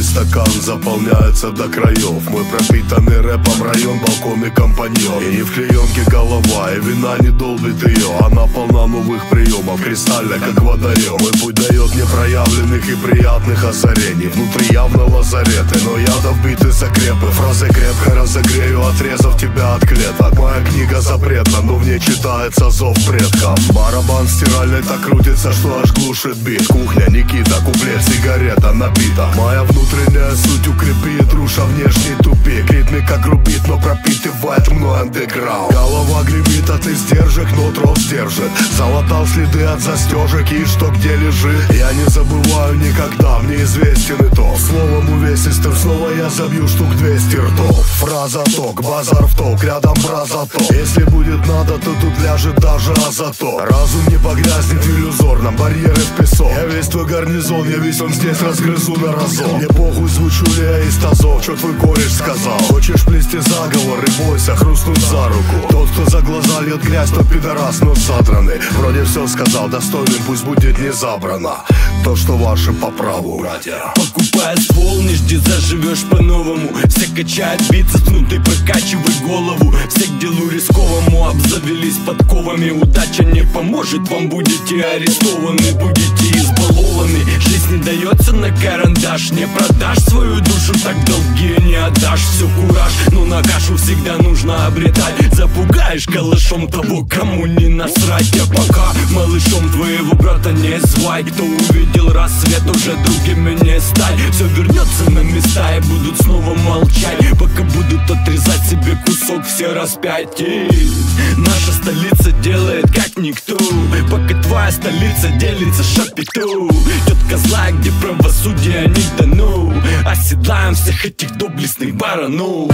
Каждый стакан заполняется до краев. Мы пропитаны рэпом, район, балкон и компаньон. И не в клеенке голова, и вина не долбит ее. Она полна новых приемов, кристальная, как водоем. Мой путь дает непроявленных и приятных озарений. Внутри явно лазареты, но ядов биты закрепы. Фразы крепко разогрею, отрезав тебя от клеток. Моя книга запретна, но в ней читается зов предков. Барабан стиральный так крутится, что аж глушит бит. Кухня, Никита, куплет, сигарета набита. Моя внутренняя суть укрепит, руша внешний тупик. Ритмика грубит, но пропитывает мной андеграунд. Голова гремит от издержек, но трос держит. Залатал следы от застежек и что где лежит. Я не забываю никогда, мне известен итог. Словом увесистым снова я забью штук 200 ртов. Фраза ток, базар в ток, рядом бразоток. Если будет надо, то тут ляжет даже азоток. Разум не погрязнет в иллюзорном, барьеры в песок. Я весь твой гарнизон, я весь он здесь разгрызу на разок. Мне похуй, звучу ли я из тазов, что твой кореш сказал. Хочешь плести заговоры, бойся хрустнуть за руку. Тот, кто за глаза льет грязь, тот пидорас, но задранный. Вроде все сказал, достойным пусть будет не забрано. То, что ваше по праву, братья. Покупая ствол, не жди, заживешь по-новому. Все качают бицепс, ну ты прокачивай голову. Все к делу рисковому обзавелись подковами. Удача не поможет, вам будете арестованы, будете избалованы. Жизнь не дается на карандаш. Не продашь свою душу, так долги не отдашь. Все кураж, но на кашу всегда нужно обретать. Запугаешь калашом того, кому не насрать. А пока малышом твоего брата не звай. Кто увидел рассвет, уже другими не стать. Все вернется на места и будут снова молчать. Пока будут отрезать себе кусок все распятий. Наша столица делает как никто. Пока твоя столица делится шапиту. Тетка злая, где правосудие не дано. Оседлаем всех этих доблестных баранов.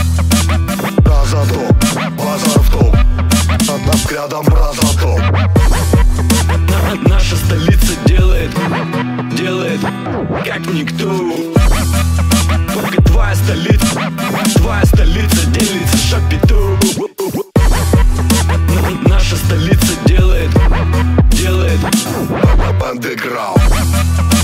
Бразоток, базар в ток, над рядом бразоток. Наша столица делает как никто. Пока твоя столица делится шапиту. Наша столица делает андеграунд.